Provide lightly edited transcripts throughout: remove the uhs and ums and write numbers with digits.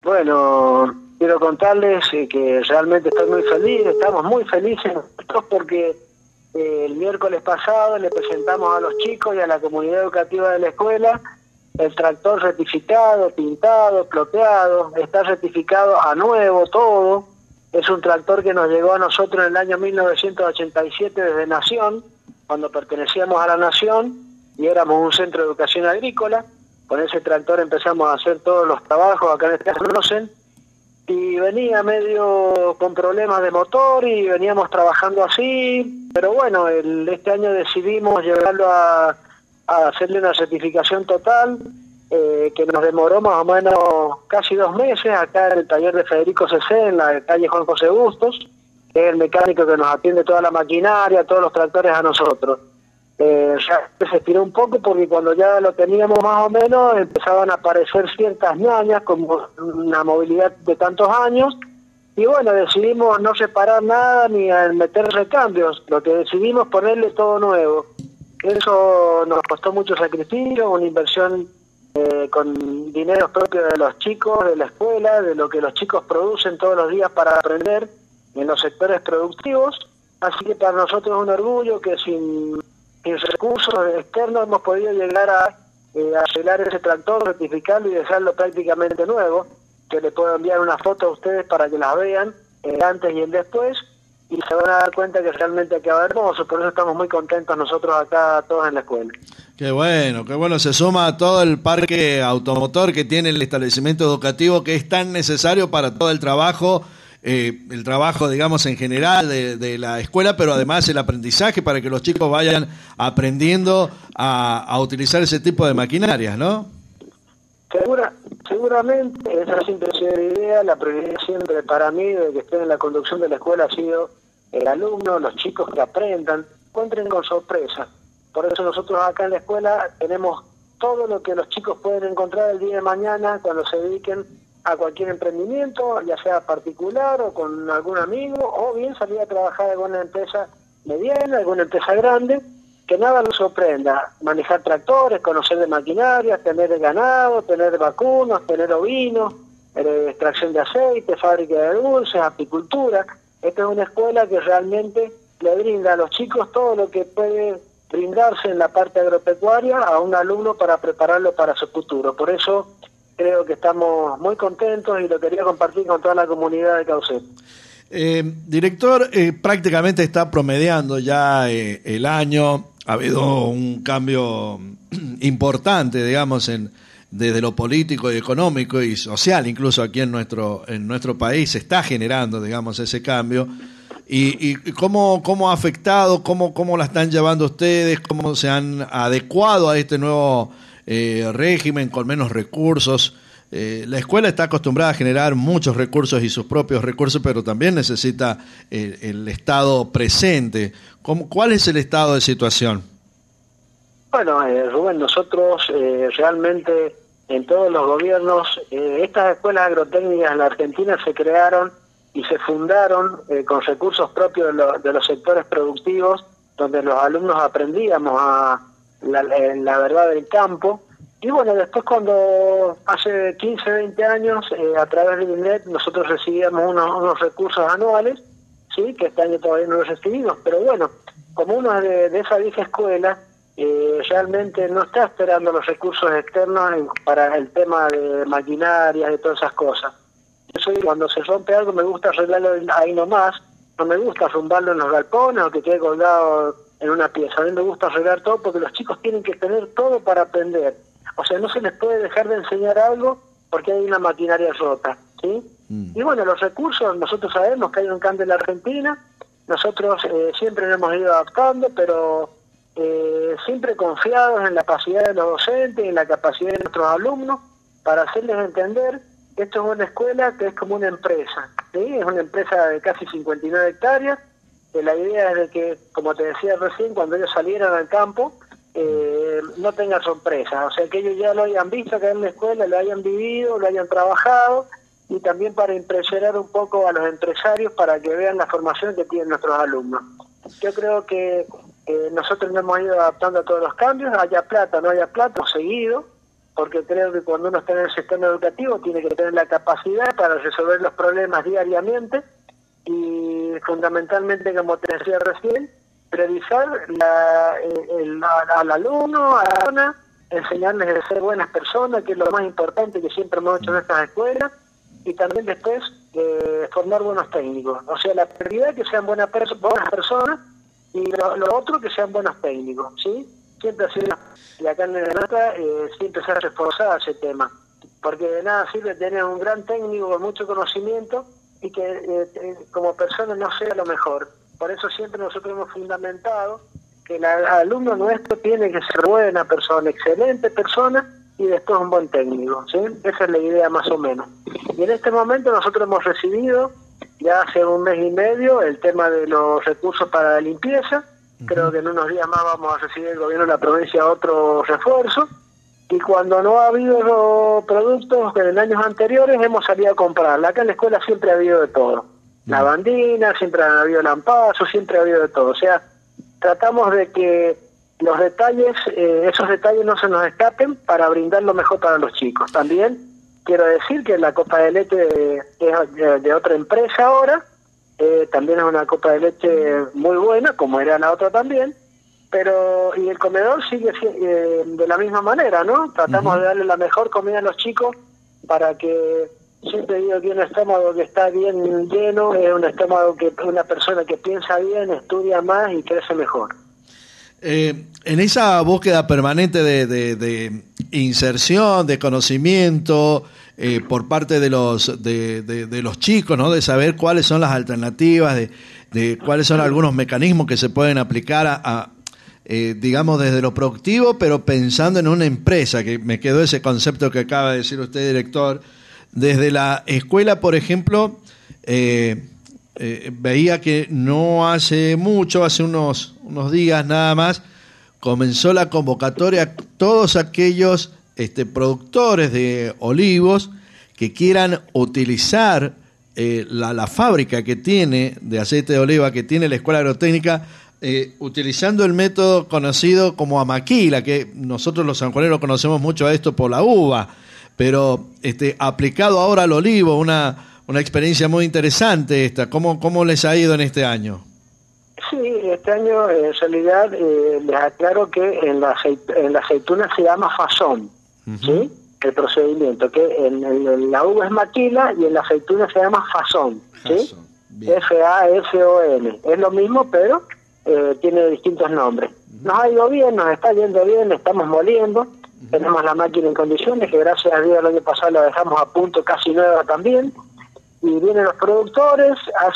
Bueno, quiero contarles que realmente estoy muy feliz, estamos muy felices nosotros porque el miércoles pasado le presentamos a los chicos y a la comunidad educativa de la escuela el tractor certificado, pintado, cloteado, está certificado a nuevo todo. Es un tractor que nos llegó a nosotros en el año 1987 desde Nación, cuando pertenecíamos a la Nación y éramos un centro de educación agrícola. Con ese tractor empezamos a hacer todos los trabajos acá en este conocen y venía medio con problemas de motor y veníamos trabajando así, pero bueno, este año decidimos llevarlo a hacerle una certificación total, que nos demoró más o menos casi 2 meses acá en el taller de Federico C.C. en la calle Juan José Bustos, que es el mecánico que nos atiende toda la maquinaria, todos los tractores a nosotros. Ya se estiró un poco porque cuando ya lo teníamos más o menos empezaban a aparecer ciertas ñañas como una movilidad de tantos años y bueno, decidimos no separar nada ni meter recambios, lo que decidimos ponerle todo nuevo. Eso nos costó mucho sacrificio, una inversión con dinero propio de los chicos, de la escuela, de lo que los chicos producen todos los días para aprender en los sectores productivos, así que para nosotros es un orgullo que sin recursos externos hemos podido llegar a arreglar ese tractor, rectificarlo y dejarlo prácticamente nuevo, que le puedo enviar una foto a ustedes para que las vean, el antes y el después, y se van a dar cuenta que realmente queda hermoso, por eso estamos muy contentos nosotros acá todos en la escuela. Qué bueno, se suma a todo el parque automotor que tiene el establecimiento educativo que es tan necesario para todo el trabajo, digamos, en general de la escuela, pero además el aprendizaje para que los chicos vayan aprendiendo a utilizar ese tipo de maquinarias, ¿no? Seguramente, esa siempre ha sido la idea, la prioridad siempre para mí, de que esté en la conducción de la escuela, ha sido el alumno, los chicos que aprendan, encuentren con sorpresa. Por eso nosotros acá en la escuela tenemos todo lo que los chicos pueden encontrar el día de mañana cuando se dediquen a cualquier emprendimiento, ya sea particular o con algún amigo, o bien salir a trabajar en alguna empresa mediana, alguna empresa grande, que nada nos sorprenda. Manejar tractores, conocer de maquinarias, tener ganado, tener vacunos, tener ovinos, extracción de aceite, fábrica de dulces, apicultura. Esta es una escuela que realmente le brinda a los chicos todo lo que puede brindarse en la parte agropecuaria a un alumno para prepararlo para su futuro. Por eso creo que estamos muy contentos y lo quería compartir con toda la comunidad de Caucet. Director, prácticamente está promediando ya el año. Ha habido un cambio importante, digamos, desde lo político y económico y social, incluso aquí en nuestro país se está generando, digamos, ese cambio. ¿Y cómo ha afectado, cómo la están llevando ustedes, cómo se han adecuado a este nuevo régimen con menos recursos? La escuela está acostumbrada a generar muchos recursos y sus propios recursos, pero también necesita el Estado presente. ¿Cuál es el estado de situación? Bueno, Rubén, nosotros realmente en todos los gobiernos, estas escuelas agrotécnicas en la Argentina se crearon y se fundaron con recursos propios de los sectores productivos, donde los alumnos aprendíamos la verdad del campo. Y bueno, después cuando hace 15, 20 años, a través de Internet, nosotros recibíamos unos recursos anuales, sí, que este año todavía no los recibimos, pero bueno, como uno de esa vieja escuela, realmente no está esperando los recursos externos para el tema de maquinarias y todas esas cosas. Cuando se rompe algo me gusta arreglarlo ahí nomás, no me gusta arrumbarlo en los galpones o que quede colgado en una pieza. A mí me gusta arreglar todo porque los chicos tienen que tener todo para aprender. O sea, no se les puede dejar de enseñar algo porque hay una maquinaria rota, ¿sí? Y bueno, los recursos, nosotros sabemos que hay un cambio en la Argentina, nosotros siempre nos hemos ido adaptando, pero siempre confiados en la capacidad de los docentes y en la capacidad de nuestros alumnos para hacerles entender que esto es una escuela que es como una empresa, ¿sí? Es una empresa de casi 59 hectáreas, que la idea es de que, como te decía recién, cuando ellos salieran al campo, no tengan sorpresas, o sea, que ellos ya lo hayan visto acá en la escuela, lo hayan vivido, lo hayan trabajado, y también para impresionar un poco a los empresarios para que vean la formación que tienen nuestros alumnos. Yo creo que nosotros nos hemos ido adaptando a todos los cambios, haya plata, no haya plata, hemos seguido, porque creo que cuando uno está en el sistema educativo tiene que tener la capacidad para resolver los problemas diariamente y fundamentalmente, como te decía recién, priorizar al alumno, a la persona, enseñarles a ser buenas personas, que es lo más importante que siempre hemos hecho en estas escuelas, y también después formar buenos técnicos. O sea, la prioridad que sean buenas personas y lo otro que sean buenos técnicos, ¿sí? Siempre ha sido, y acá en la nota siempre se ha reforzado ese tema, porque de nada sirve tener un gran técnico con mucho conocimiento y que como persona no sea lo mejor. Por eso siempre nosotros hemos fundamentado que el alumno nuestro tiene que ser buena persona, excelente persona, y después un buen técnico, ¿sí? Esa es la idea más o menos. Y en este momento nosotros hemos recibido, ya hace un mes y medio, el tema de los recursos para la limpieza. Creo que en unos días más vamos a recibir el gobierno de la provincia otro refuerzo. Y cuando no ha habido los productos que en años anteriores hemos salido a comprar. Acá en la escuela siempre ha habido de todo. Lavandina, siempre ha habido lampazos, siempre ha habido de todo. O sea, tratamos de que los detalles, esos detalles no se nos escapen para brindar lo mejor para los chicos. También quiero decir que la copa de leche es de otra empresa ahora, también es una copa de leche muy buena, como era la otra también, pero y el comedor sigue de la misma manera, ¿no? Tratamos de darle la mejor comida a los chicos para que, siempre digo que un estómago que está bien lleno es un estómago que una persona que piensa bien, estudia más y crece mejor. En esa búsqueda permanente de inserción, de conocimiento por parte de los chicos, ¿no? De saber cuáles son las alternativas, de cuáles son algunos mecanismos que se pueden aplicar digamos, desde lo productivo, pero pensando en una empresa, que me quedó ese concepto que acaba de decir usted, director. Desde la escuela, por ejemplo, veía que no hace mucho, hace unos días nada más, comenzó la convocatoria a todos aquellos productores de olivos que quieran utilizar la fábrica que tiene de aceite de oliva, que tiene la Escuela Agrotécnica, utilizando el método conocido como amaquila, que nosotros los sanjuaneros conocemos mucho a esto por la uva, pero aplicado ahora al olivo, una experiencia muy interesante esta. ¿Cómo les ha ido en este año? Sí, este año en realidad les aclaro que en la aceituna se llama fasón, ¿sí? El procedimiento, que en la uva es maquila y en la aceituna se llama fasón, ¿sí? F-A-S-O-N. Es lo mismo, pero tiene distintos nombres. Nos ha ido bien, nos está yendo bien, estamos moliendo. Tenemos la máquina en condiciones, que gracias a Dios el año pasado la dejamos a punto, casi nueva también. Y vienen los productores,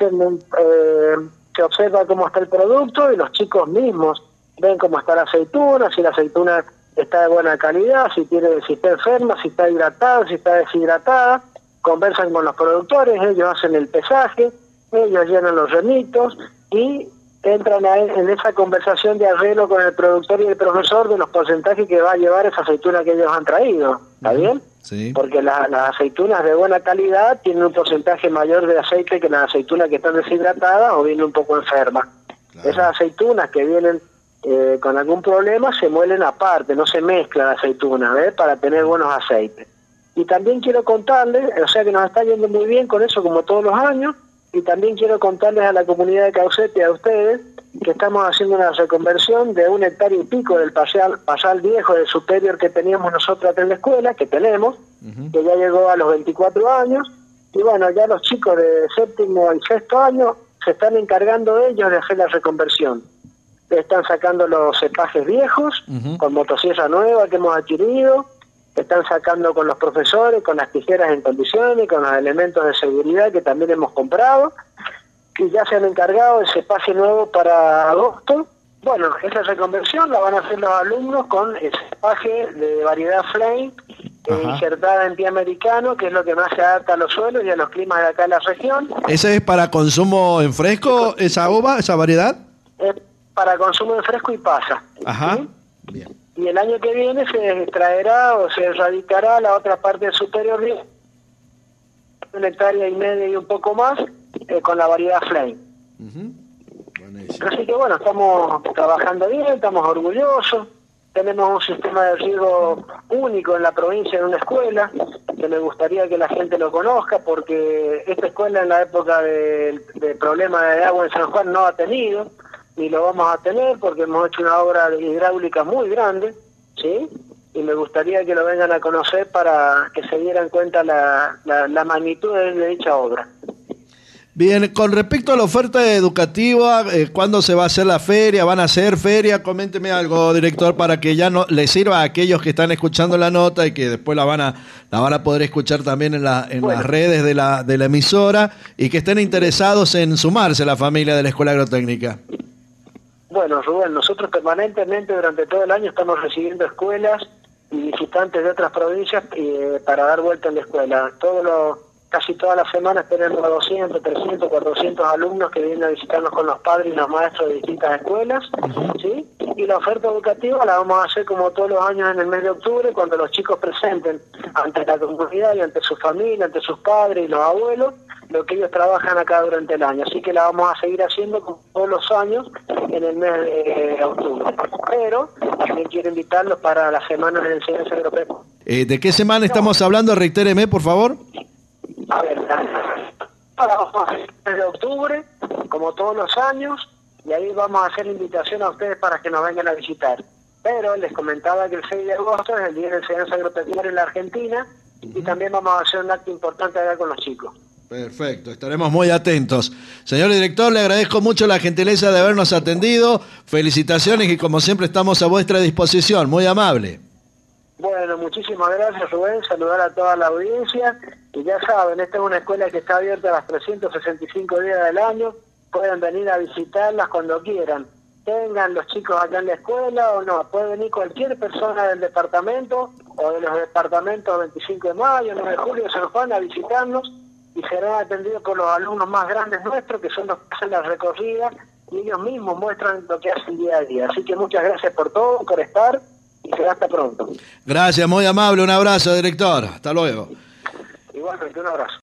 se observa cómo está el producto y los chicos mismos ven cómo está la aceituna, si la aceituna está de buena calidad, si está enferma, si está hidratada, si está deshidratada. Conversan con los productores, ellos hacen el pesaje, ellos llenan los remitos y entran en esa conversación de arreglo con el productor y el profesor de los porcentajes que va a llevar esa aceituna que ellos han traído. ¿Está bien? Sí. Porque las aceitunas de buena calidad tienen un porcentaje mayor de aceite que las aceitunas que están deshidratadas o vienen un poco enfermas. Claro. Esas aceitunas que vienen con algún problema se muelen aparte, no se mezcla la aceituna, ¿ves? Para tener buenos aceites. Y también quiero contarles, o sea que nos está yendo muy bien con eso como todos los años, y también quiero contarles a la comunidad de Caucete y a ustedes que estamos haciendo una reconversión de 1 hectárea y pico del pasal viejo del superior que teníamos nosotros acá en la escuela, que tenemos, que ya llegó a los 24 años, y bueno, ya los chicos de 7º y 6º año se están encargando ellos de hacer la reconversión. Están sacando los cepajes viejos, con motosierra nueva que hemos adquirido, están sacando con los profesores, con las tijeras en condiciones, con los elementos de seguridad que también hemos comprado, y ya se han encargado del cepaje nuevo para agosto. Bueno, esa reconversión la van a hacer los alumnos con el cepaje de variedad Flame, insertada en pie americano, que es lo que más se adapta a los suelos y a los climas de acá en la región. ¿Ese es para consumo en fresco, esa uva, esa variedad? Para consumo en fresco y pasa. Ajá, ¿sí? Bien. Y el año que viene se extraerá o se erradicará la otra parte superior, 1 hectárea y media y un poco más, con la variedad Flame. Así que bueno, estamos trabajando bien, estamos orgullosos. tenemos un sistema de riego único en la provincia en una escuela, que me gustaría que la gente lo conozca, porque esta escuela en la época del problema de agua en San Juan no ha tenido, ni lo vamos a tener, porque hemos hecho una obra de hidráulica muy grande, ¿sí? Y me gustaría que lo vengan a conocer para que se dieran cuenta la magnitud de dicha obra. Bien, con respecto a la oferta educativa, ¿cuándo se va a hacer la feria? ¿Van a hacer feria? Coménteme algo, director, para que ya no les sirva a aquellos que están escuchando la nota y que después la van a poder escuchar también en las redes de la emisora y que estén interesados en sumarse a la familia de la Escuela Agrotécnica. Bueno, Rubén, nosotros permanentemente durante todo el año estamos recibiendo escuelas y visitantes de otras provincias para dar vuelta en la escuela. Casi todas las semanas tenemos 200, 300, 400 alumnos que vienen a visitarnos con los padres y los maestros de distintas escuelas, ¿sí? Y la oferta educativa la vamos a hacer como todos los años en el mes de octubre, cuando los chicos presenten ante la comunidad y ante su familia, ante sus padres y los abuelos, lo que ellos trabajan acá durante el año. Así que la vamos a seguir haciendo como todos los años en el mes de octubre. Pero también quiero invitarlos para las semanas de enseñanza agropecuaria. ¿De qué semana estamos hablando? Reitéreme, por favor. A ver, vamos a hacer el mes de octubre, como todos los años, y ahí vamos a hacer la invitación a ustedes para que nos vengan a visitar. Pero les comentaba que el 6 de agosto es el Día de Enseñanza Agropecuaria en la Argentina, y también vamos a hacer un acto importante acá con los chicos. Perfecto, estaremos muy atentos. Señor director, le agradezco mucho la gentileza de habernos atendido. Felicitaciones y como siempre estamos a vuestra disposición. Muy amable. Bueno, muchísimas gracias, Rubén. Saludar a toda la audiencia. Y ya saben, esta es una escuela que está abierta a las 365 días del año. Pueden venir a visitarlas cuando quieran. Tengan los chicos acá en la escuela o no. Puede venir cualquier persona del departamento o de los departamentos 25 de mayo, 9 de julio, de San Juan a visitarnos y serán atendidos por los alumnos más grandes nuestros, que son los que hacen la recorrida y ellos mismos muestran lo que hacen día a día. Así que muchas gracias por todo, por estar. Y será hasta pronto. Gracias, muy amable. Un abrazo, director. Hasta luego. Igualmente, un abrazo.